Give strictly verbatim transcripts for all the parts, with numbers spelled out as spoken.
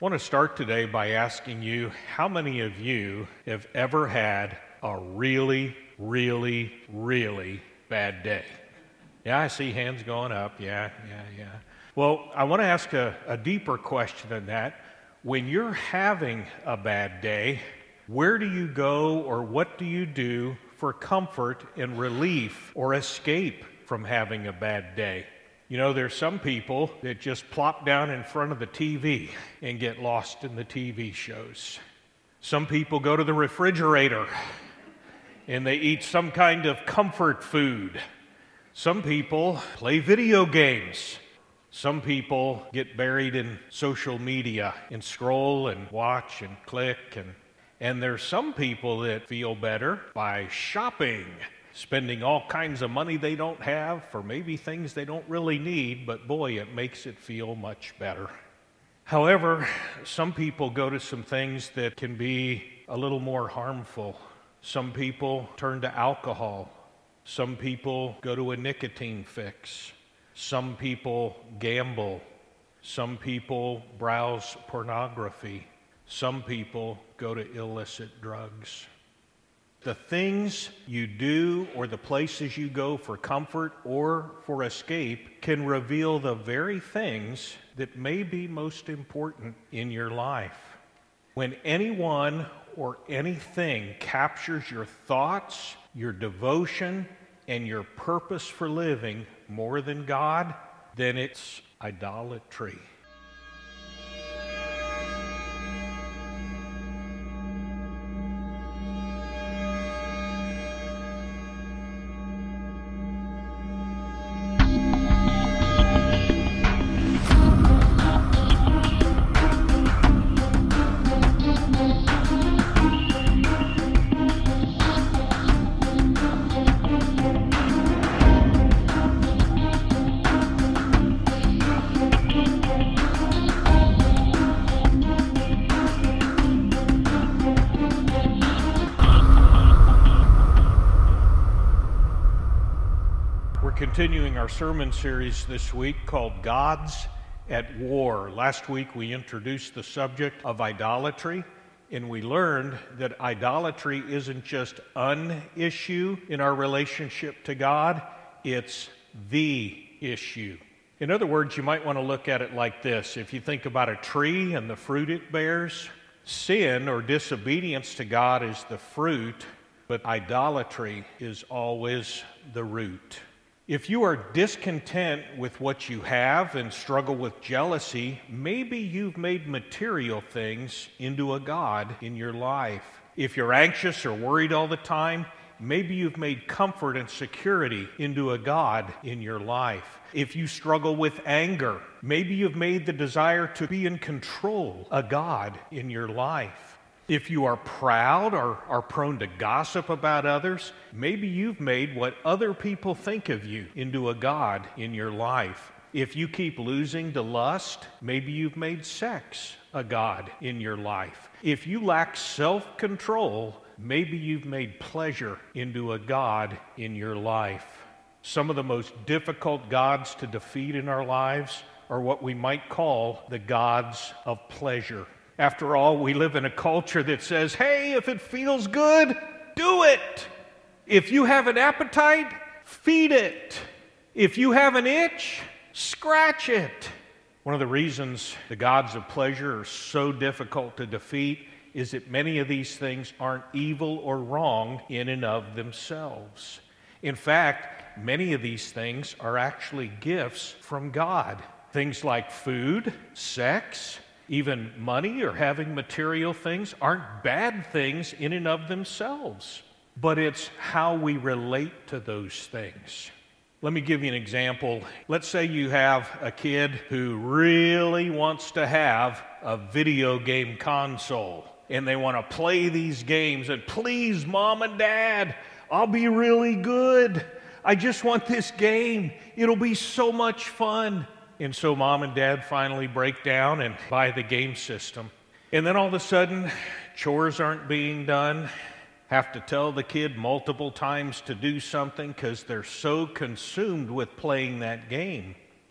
I want to start today by asking you, how many of you have ever had a really, really, really bad day? Yeah, I see hands going up. Yeah, yeah, yeah. Well, I want to ask a, a deeper question than that. When you're having a bad day, where do you go or what do you do for comfort and relief or escape from having a bad day? You know, there's some people that just plop down in front of the T V and get lost in the T V shows. Some people go to the refrigerator and they eat some kind of comfort food. Some people play video games. Some people get buried in social media and scroll and watch and click. And, and there's some people that feel better by shopping, spending all kinds of money they don't have for maybe things they don't really need, but boy, it makes it feel much better. However, some people go to some things that can be a little more harmful. Some people turn to alcohol. Some people go to a nicotine fix. Some people gamble. Some people browse pornography. Some people go to illicit drugs. The things you do or the places you go for comfort or for escape can reveal the very things that may be most important in your life. When anyone or anything captures your thoughts, your devotion, and your purpose for living more than God, then it's idolatry. Continuing our sermon series this week called Gods at War. Last week we introduced the subject of idolatry, and we learned that idolatry isn't just an issue in our relationship to God, it's the issue. In other words, you might want to look at it like this. If you think about a tree and the fruit it bears, sin or disobedience to God is the fruit, but idolatry is always the root. If you are discontent with what you have and struggle with jealousy, maybe you've made material things into a god in your life. If you're anxious or worried all the time, maybe you've made comfort and security into a god in your life. If you struggle with anger, maybe you've made the desire to be in control a god in your life. If you are proud or are prone to gossip about others, maybe you've made what other people think of you into a god in your life. If you keep losing to lust, maybe you've made sex a god in your life. If you lack self-control, maybe you've made pleasure into a god in your life. Some of the most difficult gods to defeat in our lives are what we might call the gods of pleasure. After all, we live in a culture that says, hey, if it feels good, do it. If you have an appetite, feed it. If you have an itch, scratch it. One of the reasons the gods of pleasure are so difficult to defeat is that many of these things aren't evil or wrong in and of themselves. In fact, many of these things are actually gifts from God. Things like food, sex, even money or having material things aren't bad things in and of themselves, but it's how we relate to those things. Let me give you an example. Let's say you have a kid who really wants to have a video game console, and they want to play these games, and please, Mom and Dad, I'll be really good. I just want this game. It'll be so much fun. And so Mom and Dad finally break down and buy the game system. And then all of a sudden, chores aren't being done. Have to tell the kid multiple times to do something because they're so consumed with playing that game.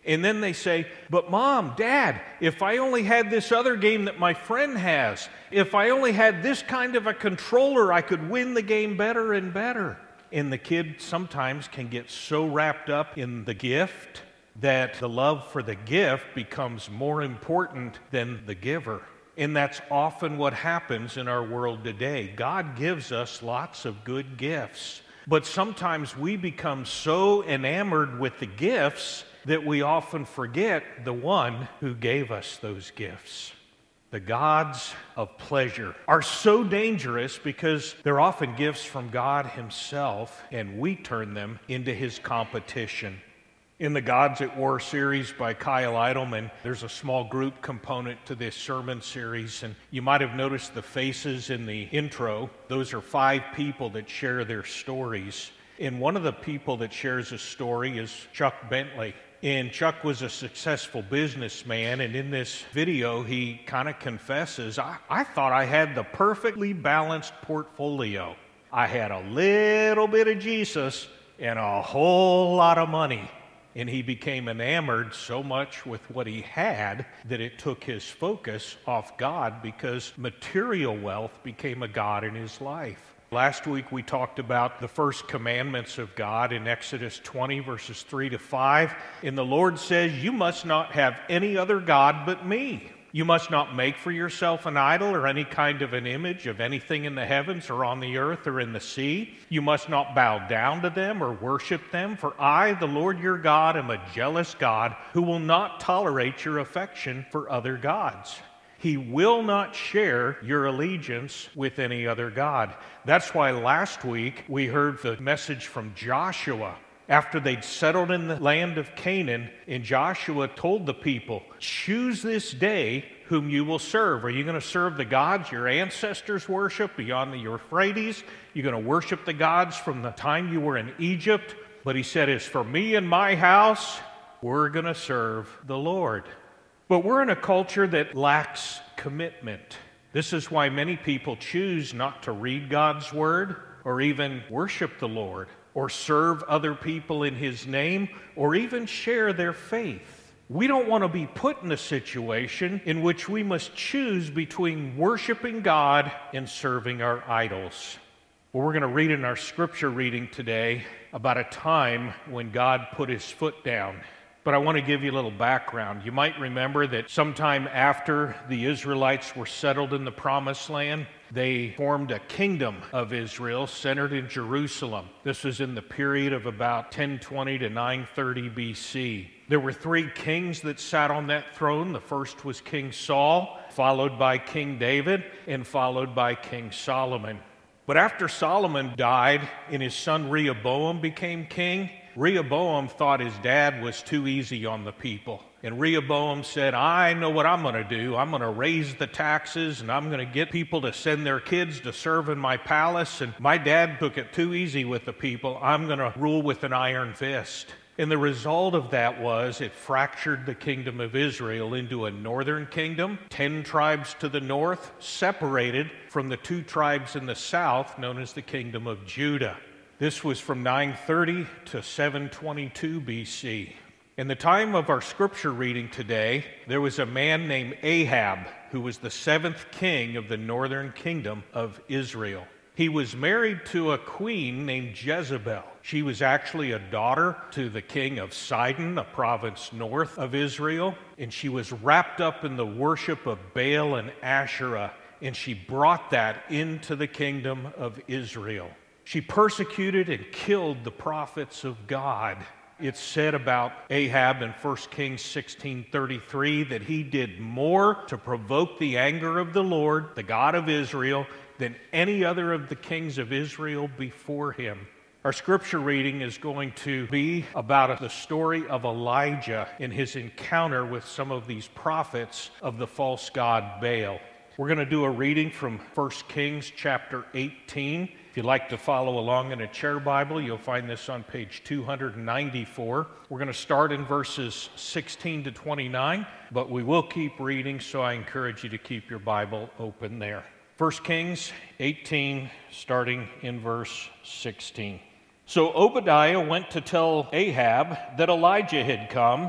And then they say, but Mom, Dad, if I only had this other game that my friend has, if I only had this kind of a controller, I could win the game better and better. And the kid sometimes can get so wrapped up in the gift that the love for the gift becomes more important than the giver. And that's often what happens in our world today. God gives us lots of good gifts, but sometimes we become so enamored with the gifts that we often forget the one who gave us those gifts. The gods of pleasure are so dangerous because they're often gifts from God Himself, and we turn them into His competition. In the Gods at War series by Kyle Idleman, there's a small group component to this sermon series, and you might have noticed the faces in the intro. Those are five people that share their stories. And one of the people that shares a story is Chuck Bentley. And Chuck was a successful businessman, and in this video, he kind of confesses, I, I thought I had the perfectly balanced portfolio. I had a little bit of Jesus and a whole lot of money. And he became enamored so much with what he had that it took his focus off God because material wealth became a god in his life. Last week we talked about the first commandments of God in Exodus twenty, verses three to five. And the Lord says, you must not have any other god but me. You must not make for yourself an idol or any kind of an image of anything in the heavens or on the earth or in the sea. You must not bow down to them or worship them, for I, the Lord your God, am a jealous God who will not tolerate your affection for other gods. He will not share your allegiance with any other god. That's why last week we heard the message from Joshua. After they'd settled in the land of Canaan, and Joshua told the people, choose this day whom you will serve. Are you going to serve the gods your ancestors worship beyond the Euphrates? You're going to worship the gods from the time you were in Egypt? But he said, as for me and my house, we're going to serve the Lord. But we're in a culture that lacks commitment. This is why many people choose not to read God's word or even worship the Lord, or serve other people in His name, or even share their faith. We don't want to be put in a situation in which we must choose between worshiping God and serving our idols. Well, we're going to read in our scripture reading today about a time when God put His foot down. But I want to give you a little background. You might remember that sometime after the Israelites were settled in the Promised Land, they formed a kingdom of Israel centered in Jerusalem. This was in the period of about ten twenty to nine thirty B C. There were three kings that sat on that throne. The first was King Saul, followed by King David, and followed by King Solomon. But after Solomon died and his son Rehoboam became king, Rehoboam thought his dad was too easy on the people. And Rehoboam said, I know what I'm going to do. I'm going to raise the taxes, and I'm going to get people to send their kids to serve in my palace. And my dad took it too easy with the people. I'm going to rule with an iron fist. And the result of that was it fractured the kingdom of Israel into a northern kingdom, ten tribes to the north, separated from the two tribes in the south, known as the kingdom of Judah. This was from nine thirty to seven twenty-two B C. In the time of our scripture reading today, there was a man named Ahab who was the seventh king of the northern kingdom of Israel. He was married to a queen named Jezebel. She was actually a daughter to the king of Sidon, a province north of Israel, and she was wrapped up in the worship of Baal and Asherah, and she brought that into the kingdom of Israel. She persecuted and killed the prophets of God. It's said about Ahab in First Kings sixteen thirty-three that he did more to provoke the anger of the Lord, the God of Israel, than any other of the kings of Israel before him. Our scripture reading is going to be about the story of Elijah in his encounter with some of these prophets of the false god Baal. We're going to do a reading from First Kings chapter eighteen. If you'd like to follow along in a chair Bible, you'll find this on page two ninety-four. We're going to start in verses sixteen to twenty-nine, but we will keep reading, so I encourage you to keep your Bible open there. First Kings eighteen, starting in verse sixteen. So Obadiah went to tell Ahab that Elijah had come,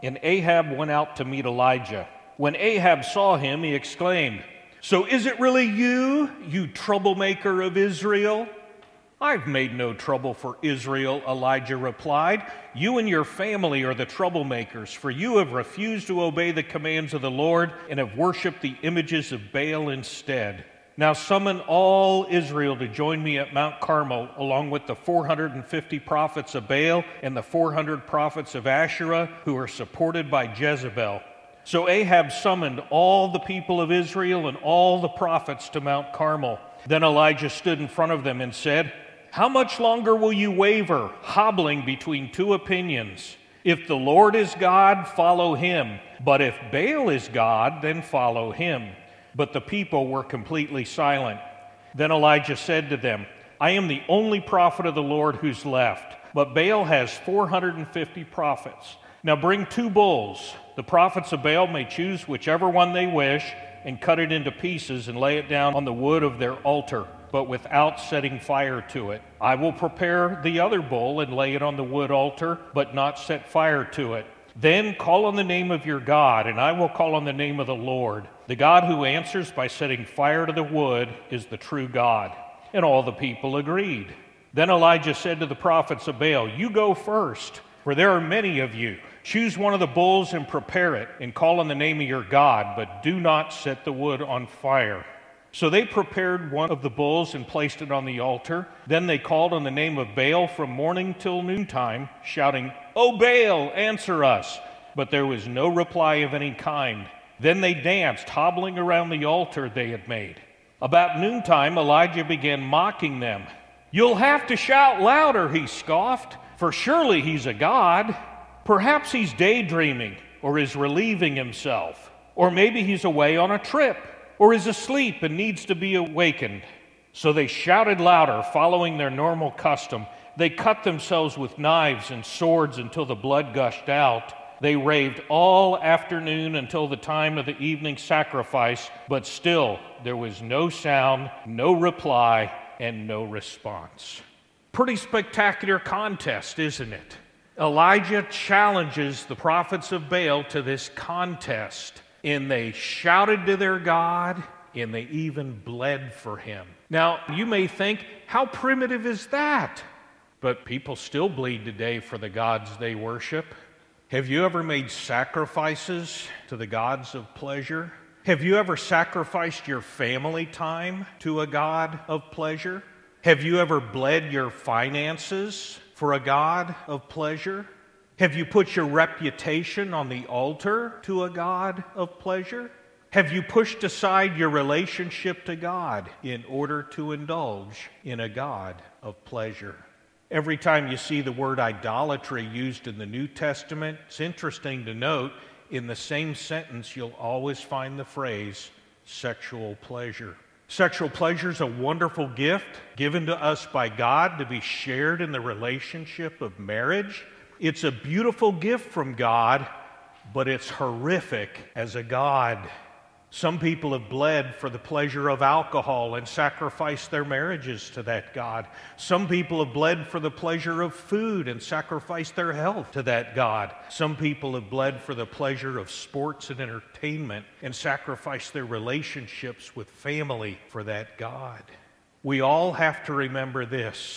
and Ahab went out to meet Elijah. When Ahab saw him, he exclaimed, "So is it really you, you troublemaker of Israel?" "I've made no trouble for Israel," Elijah replied. "You and your family are the troublemakers, for you have refused to obey the commands of the Lord and have worshipped the images of Baal instead. Now summon all Israel to join me at Mount Carmel, along with the four hundred fifty prophets of Baal and the four hundred prophets of Asherah, who are supported by Jezebel." So Ahab summoned all the people of Israel and all the prophets to Mount Carmel. Then Elijah stood in front of them and said, "How much longer will you waver, hobbling between two opinions? If the Lord is God, follow him. But if Baal is God, then follow him." But the people were completely silent. Then Elijah said to them, "I am the only prophet of the Lord who's left, but Baal has four hundred fifty prophets. Now bring two bulls. The prophets of Baal may choose whichever one they wish and cut it into pieces and lay it down on the wood of their altar, but without setting fire to it. I will prepare the other bull and lay it on the wood altar, but not set fire to it. Then call on the name of your God, and I will call on the name of the Lord. The God who answers by setting fire to the wood is the true God." And all the people agreed. Then Elijah said to the prophets of Baal, "You go first, for there are many of you. Choose one of the bulls and prepare it, and call on the name of your God, but do not set the wood on fire." So they prepared one of the bulls and placed it on the altar. Then they called on the name of Baal from morning till noontime, shouting, "O Baal, answer us!" But there was no reply of any kind. Then they danced, hobbling around the altar they had made. About noontime, Elijah began mocking them. "You'll have to shout louder," he scoffed, "for surely he's a god. Perhaps he's daydreaming or is relieving himself. Or maybe he's away on a trip or is asleep and needs to be awakened." So they shouted louder, following their normal custom. They cut themselves with knives and swords until the blood gushed out. They raved all afternoon until the time of the evening sacrifice, but still there was no sound, no reply, and no response. Pretty spectacular contest, isn't it? Elijah challenges the prophets of Baal to this contest, and they shouted to their God, and they even bled for him. Now, you may think, how primitive is that? But people still bleed today for the gods they worship. Have you ever made sacrifices to the gods of pleasure? Have you ever sacrificed your family time to a god of pleasure? Have you ever bled your finances for a god of pleasure? Have you put your reputation on the altar to a god of pleasure? Have you pushed aside your relationship to God in order to indulge in a god of pleasure? Every time you see the word idolatry used in the New Testament, it's interesting to note in the same sentence you'll always find the phrase sexual pleasure. Sexual pleasure is a wonderful gift given to us by God to be shared in the relationship of marriage. It's a beautiful gift from God, but it's horrific as a god. Some people have bled for the pleasure of alcohol and sacrificed their marriages to that god. Some people have bled for the pleasure of food and sacrificed their health to that god. Some people have bled for the pleasure of sports and entertainment and sacrificed their relationships with family for that god. We all have to remember this.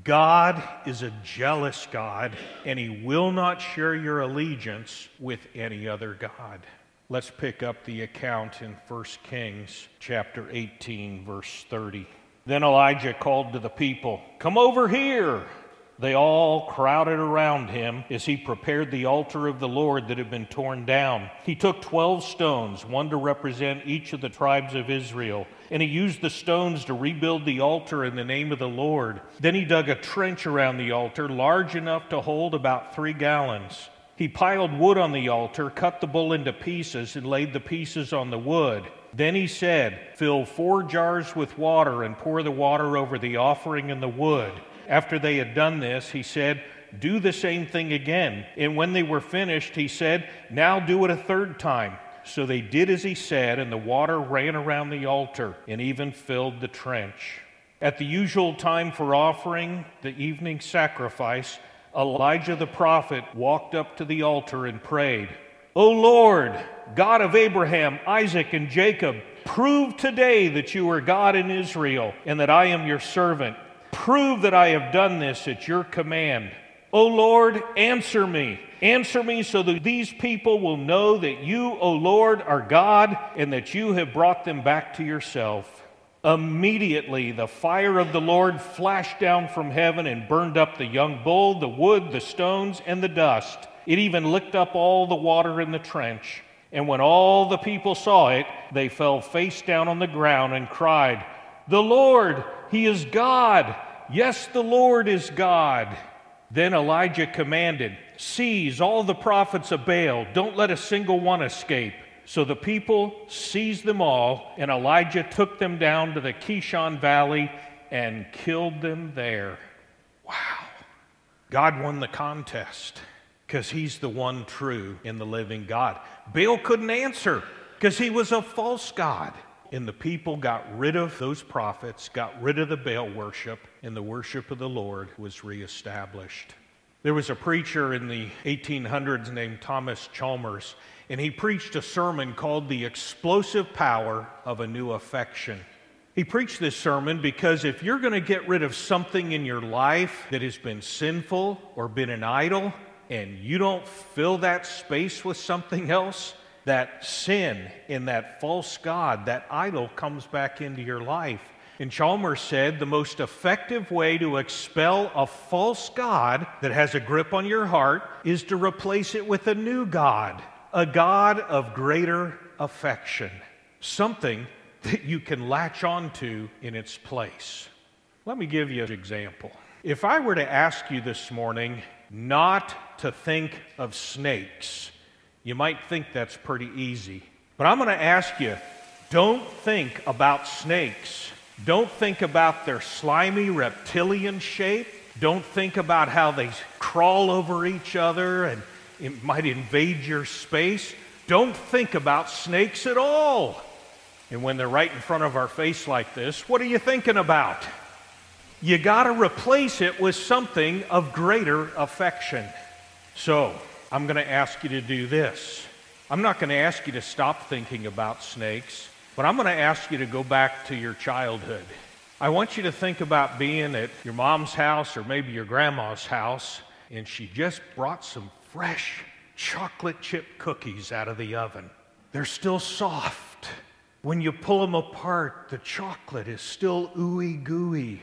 God is a jealous God, and he will not share your allegiance with any other god. Let's pick up the account in First Kings chapter eighteen, verse thirty. Then Elijah called to the people, "Come over here." They all crowded around him as he prepared the altar of the Lord that had been torn down. He took twelve stones, one to represent each of the tribes of Israel, and he used the stones to rebuild the altar in the name of the Lord. Then he dug a trench around the altar large enough to hold about three gallons. He piled wood on the altar, cut the bull into pieces, and laid the pieces on the wood. Then he said, "Fill four jars with water and pour the water over the offering and the wood." After they had done this, he said, "Do the same thing again." And when they were finished, he said, "Now do it a third time." So they did as he said, and the water ran around the altar and even filled the trench. At the usual time for offering the evening sacrifice, Elijah the prophet walked up to the altar and prayed, "O Lord, God of Abraham, Isaac, and Jacob, prove today that you are God in Israel and that I am your servant. Prove that I have done this at your command. O Lord, answer me. Answer me so that these people will know that you, O Lord, are God and that you have brought them back to yourself." Immediately the fire of the Lord flashed down from heaven and burned up the young bull, the wood, the stones, and the dust. It even licked up all the water in the trench. And when all the people saw it, they fell face down on the ground and cried, "The Lord, He is God! Yes, the Lord is God!" Then Elijah commanded, "Seize all the prophets of Baal. Don't let a single one escape." So the people seized them all, and Elijah took them down to the Kishon Valley and killed them there. Wow. God won the contest because He's the one true and the living God. Baal couldn't answer because he was a false god. And the people got rid of those prophets, got rid of the Baal worship, and the worship of the Lord was reestablished. There was a preacher in the eighteen hundreds named Thomas Chalmers, and he preached a sermon called The Explosive Power of a New Affection. He preached this sermon because if you're going to get rid of something in your life that has been sinful or been an idol, and you don't fill that space with something else, that sin in that false god, that idol comes back into your life. And Chalmers said the most effective way to expel a false god that has a grip on your heart is to replace it with a new god, a god of greater affection, something that you can latch onto in its place. Let me give you an example. If I were to ask you this morning not to think of snakes, you might think that's pretty easy. But I'm going to ask you, don't think about snakes. Don't think about their slimy reptilian shape. Don't think about how they crawl over each other and it might invade your space. Don't think about snakes at all. And when they're right in front of our face like this, what are you thinking about? You got to replace it with something of greater affection. So, I'm going to ask you to do this. I'm not going to ask you to stop thinking about snakes, but I'm going to ask you to go back to your childhood. I want you to think about being at your mom's house or maybe your grandma's house, and she just brought some fresh chocolate chip cookies out of the oven. They're still soft. When you pull them apart, the chocolate is still ooey gooey.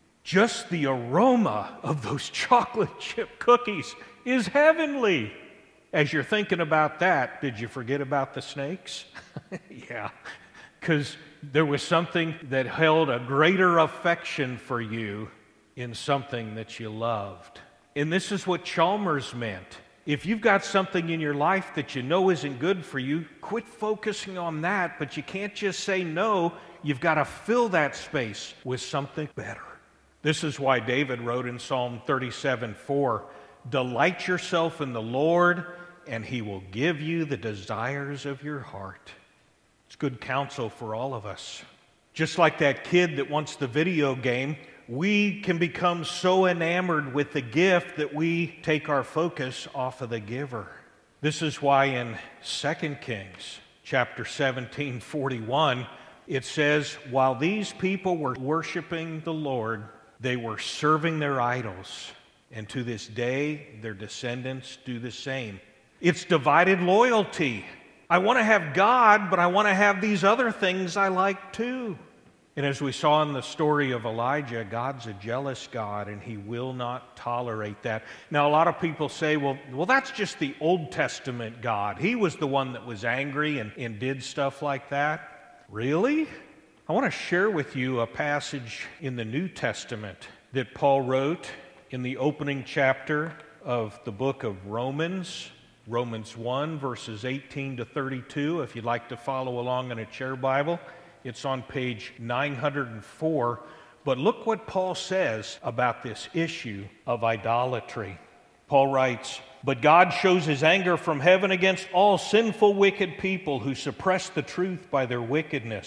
Just the aroma of those chocolate chip cookies is heavenly. As you're thinking about that, did you forget about the snakes? Yeah, because there was something that held a greater affection for you in something that you loved. And this is what Chalmers meant. If you've got something in your life that you know isn't good for you, quit focusing on that, but you can't just say no. You've got to fill that space with something better. This is why David wrote in Psalm thirty-seven four, "Delight yourself in the Lord, and He will give you the desires of your heart." It's good counsel for all of us. Just like that kid that wants the video game, we can become so enamored with the gift that we take our focus off of the giver. This is why in Second Kings chapter seventeen forty-one, it says, "While these people were worshiping the Lord, they were serving their idols, and to this day their descendants do the same." It's divided loyalty. I want to have God, but I want to have these other things I like too. And as we saw in the story of Elijah, God's a jealous God, and He will not tolerate that. Now, a lot of people say, well, well, that's just the Old Testament God. He was the one that was angry and, and did stuff like that. Really? I want to share with you a passage in the New Testament that Paul wrote in the opening chapter of the book of Romans, Romans one, verses eighteen to thirty-two. If you'd like to follow along in a chair Bible, it's on page nine hundred four. But look what Paul says about this issue of idolatry. Paul writes, "But God shows His anger from heaven against all sinful, wicked people who suppress the truth by their wickedness.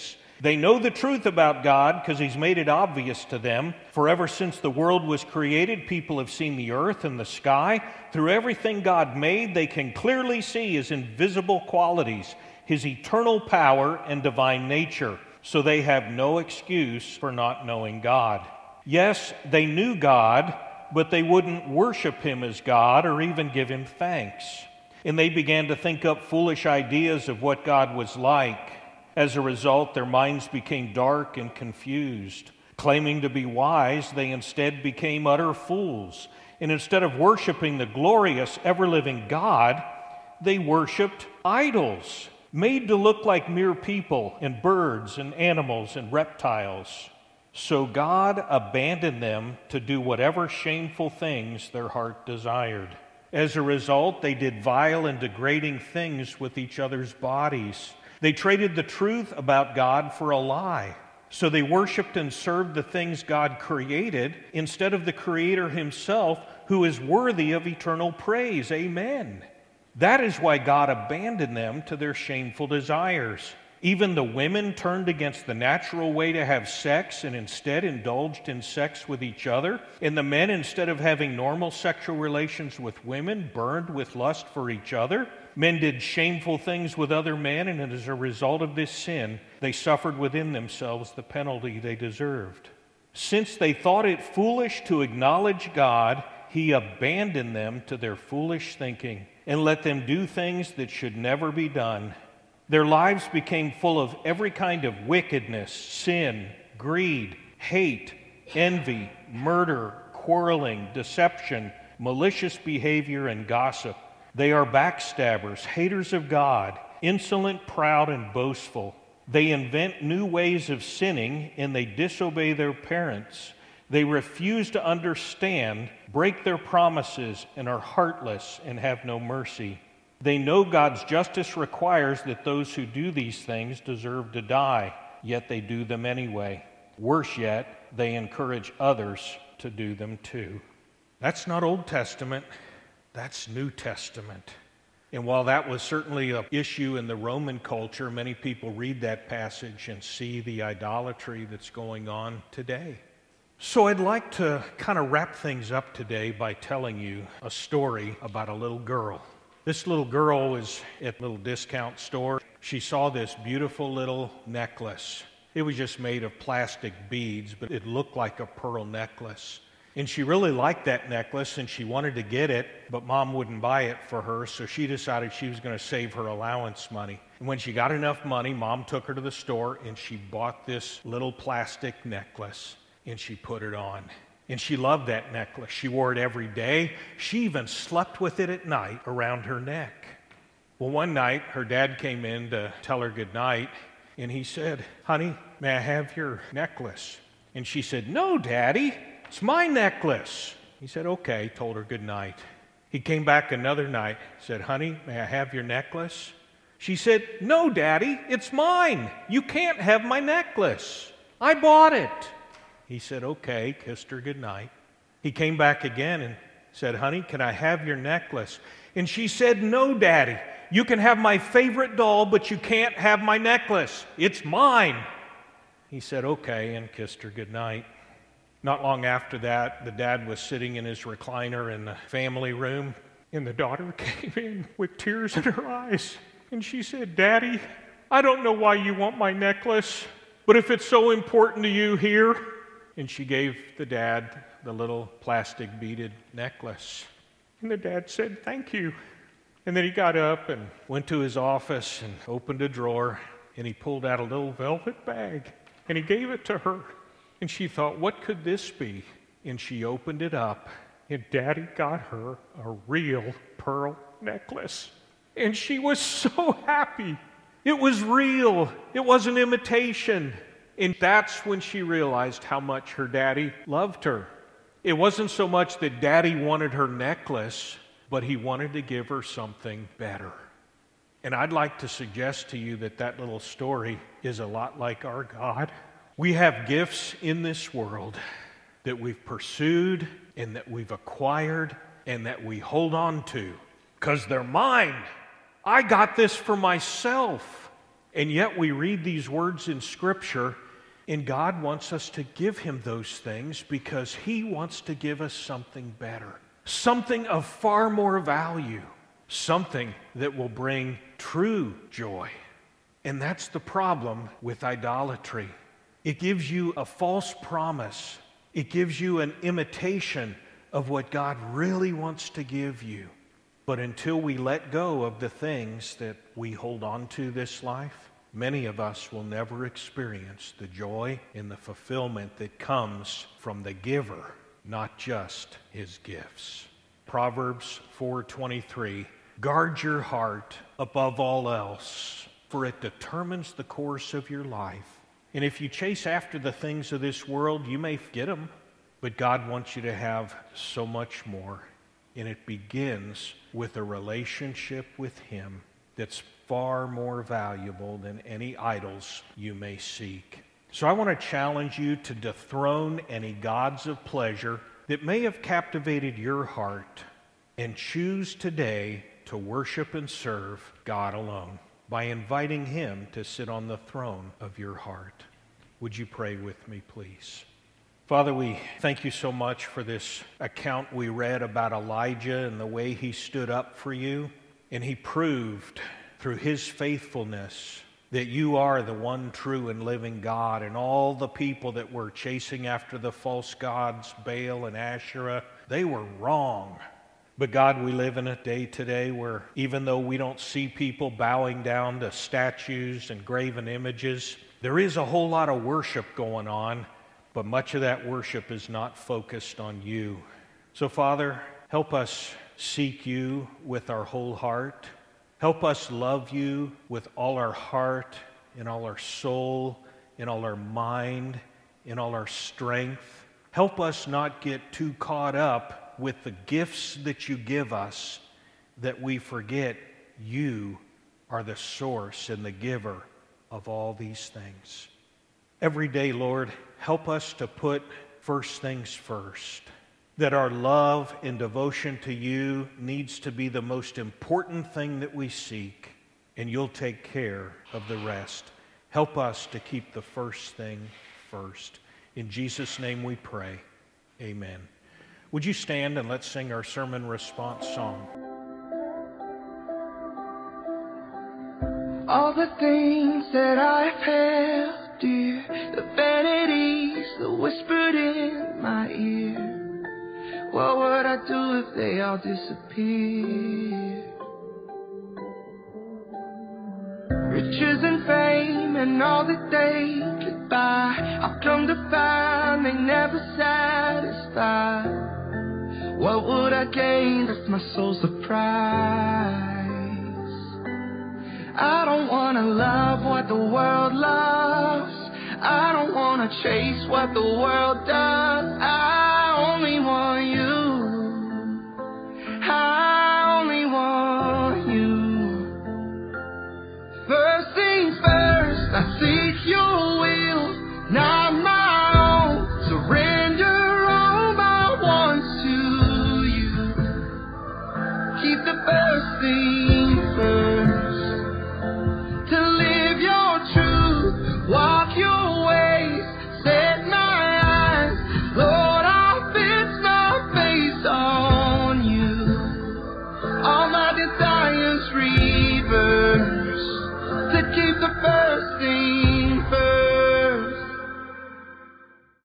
They know the truth about God because he's made it obvious to them. For ever since the world was created, people have seen the earth and the sky. Through everything God made, they can clearly see his invisible qualities, his eternal power and divine nature. So they have no excuse for not knowing God. Yes, they knew God, but they wouldn't worship him as God or even give him thanks. And they began to think up foolish ideas of what God was like. As a result, their minds became dark and confused. Claiming to be wise, they instead became utter fools. And instead of worshiping the glorious, ever-living God, they worshiped idols, made to look like mere people and birds and animals and reptiles. So God abandoned them to do whatever shameful things their heart desired. As a result, they did vile and degrading things with each other's bodies. They traded the truth about God for a lie. So they worshiped and served the things God created instead of the Creator himself, who is worthy of eternal praise. Amen. That is why God abandoned them to their shameful desires. Even the women turned against the natural way to have sex and instead indulged in sex with each other. And the men, instead of having normal sexual relations with women, burned with lust for each other. Men did shameful things with other men, and as a result of this sin, they suffered within themselves the penalty they deserved. Since they thought it foolish to acknowledge God, he abandoned them to their foolish thinking and let them do things that should never be done. Their lives became full of every kind of wickedness, sin, greed, hate, envy, murder, quarreling, deception, malicious behavior, and gossip. They are backstabbers, haters of God, insolent, proud, and boastful. They invent new ways of sinning, and they disobey their parents. They refuse to understand, break their promises, and are heartless and have no mercy. They know God's justice requires that those who do these things deserve to die, yet they do them anyway. Worse yet, they encourage others to do them too. That's not Old Testament, that's New Testament. And while that was certainly an issue in the Roman culture, many people read that passage and see the idolatry that's going on today. So I'd like to kind of wrap things up today by telling you a story about a little girl. This little girl was at a little discount store. She saw this beautiful little necklace. It was just made of plastic beads, but it looked like a pearl necklace. And she really liked that necklace, and she wanted to get it, but Mom wouldn't buy it for her, so she decided she was going to save her allowance money. And when she got enough money, Mom took her to the store, and she bought this little plastic necklace, and she put it on. And she loved that necklace. She wore it every day. She even slept with it at night around her neck. Well, one night, her dad came in to tell her goodnight, and he said, "Honey, may I have your necklace?" And she said, "No, Daddy, it's my necklace." He said, "Okay," told her good night. He came back another night, said, "Honey, may I have your necklace?" She said, "No, Daddy, it's mine. You can't have my necklace. I bought it." He said, "Okay," kissed her goodnight. He came back again and said, "Honey, can I have your necklace?" And she said, "No, Daddy, you can have my favorite doll, but you can't have my necklace. It's mine." He said, "Okay," and kissed her goodnight. Not long after that, the dad was sitting in his recliner in the family room, and the daughter came in with tears in her eyes. And she said, "Daddy, I don't know why you want my necklace, but if it's so important to you, here." And she gave the dad the little plastic beaded necklace. And the dad said, "Thank you." And then he got up and went to his office and opened a drawer, and he pulled out a little velvet bag, and he gave it to her. And she thought, what could this be? And she opened it up, and Daddy got her a real pearl necklace. And she was so happy. It was real. It wasn't imitation. And that's when she realized how much her daddy loved her. It wasn't so much that Daddy wanted her necklace, but he wanted to give her something better. And I'd like to suggest to you that that little story is a lot like our God. We have gifts in this world that we've pursued and that we've acquired and that we hold on to because they're mine. I got this for myself. And yet we read these words in Scripture, and God wants us to give him those things because he wants to give us something better, something of far more value, something that will bring true joy. And that's the problem with idolatry. It gives you a false promise. It gives you an imitation of what God really wants to give you. But until we let go of the things that we hold on to this life, many of us will never experience the joy and the fulfillment that comes from the giver, not just his gifts. Proverbs four twenty-three, guard your heart above all else, for it determines the course of your life. And if you chase after the things of this world, you may get them, but God wants you to have so much more. And it begins with a relationship with him that's far more valuable than any idols you may seek. So I want to challenge you to dethrone any gods of pleasure that may have captivated your heart and choose today to worship and serve God alone by inviting him to sit on the throne of your heart. Would you pray with me, please? Father, we thank you so much for this account we read about Elijah and the way he stood up for you. And he proved through his faithfulness that you are the one true and living God. And all the people that were chasing after the false gods, Baal and Asherah, they were wrong. But God, we live in a day today where even though we don't see people bowing down to statues and graven images, there is a whole lot of worship going on. But much of that worship is not focused on you. So, Father, help us seek you with our whole heart. Help us love you with all our heart, and all our soul, and all our mind, and all our strength. Help us not get too caught up with the gifts that you give us that we forget you are the source and the giver of all these things. Every day, Lord, help us to put first things first, that our love and devotion to you needs to be the most important thing that we seek, and you'll take care of the rest. Help us to keep the first thing first. In Jesus' name we pray, amen. Would you stand and let's sing our sermon response song. All the things that I've held dear, the vanities that whispered in my ear, what would I do if they all disappeared? Riches and fame and all that they could buy, I've come to find they never satisfy. What would I gain if my soul's the prize? I don't wanna love what the world loves. I don't wanna chase what the world does. I only want you. I only want you. First things first, I seek your will, not my own. Surrender all my wants to you. Keep the first thing first.